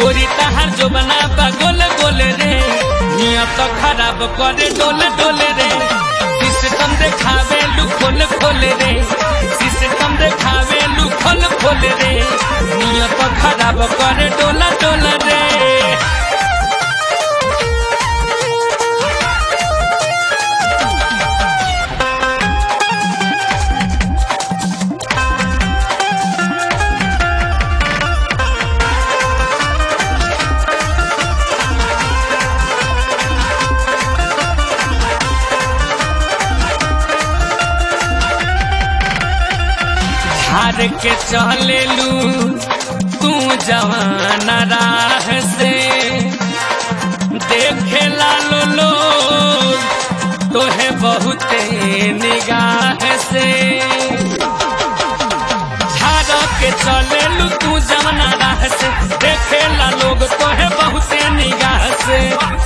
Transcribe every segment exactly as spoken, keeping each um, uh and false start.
गोरी तहार जो बना बा गोले गोले रे नियत खराब करे डोले डोले रे सिस्टम देखावे लू खोल खोले रे सिस्टम देखावे लू खोल खोले रे नियत खराब करे डोला डोला रे हार के चले लू तू जवान राह से देखे लालो लोग तोहे बहुते निगाह से हार के चले लू तू जवान राह से देखे ला लोग तोहे बहुते निगाह से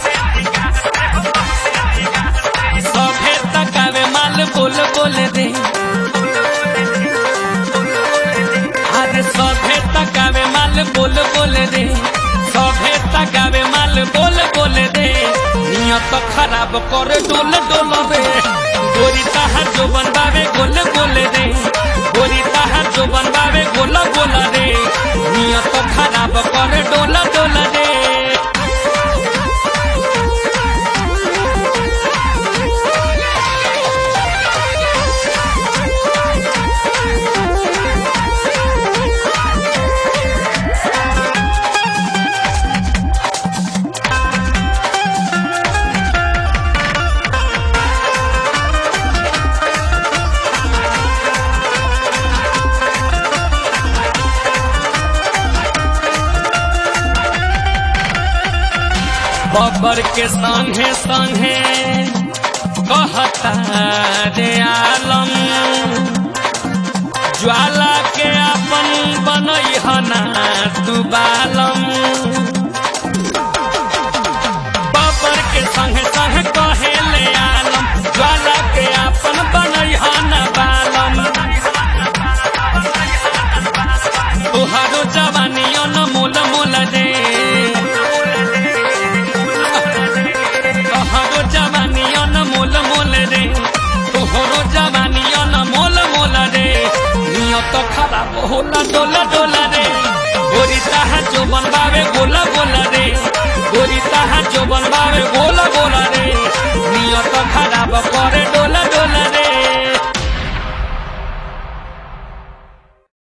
सभे तकावे माल बोल बोल दे सभे तकावे माल बोल बोल दे सभे तकावे माल बोल बोल दे नियत खराब कर डोल डोल दे गोरी तहार जो बनवावे गोल गोल दे गोरी तहार जो बनवावे गोल गोल दे नियत खराब कर डोल डोल दे बबर के संगे संगे कहता रे आलम ज्वाला के अपन बनई हना तू बालम बबर के संगे संगे कहे ले आलम ज्वाला के अपन बनई हना बालम तुहारो जवानी अनमोल मोल दे तो खराब होला डोला डोला रे गोरी तहार जो बनवावे गोला गोला रे गोरी तहार जो बनवावे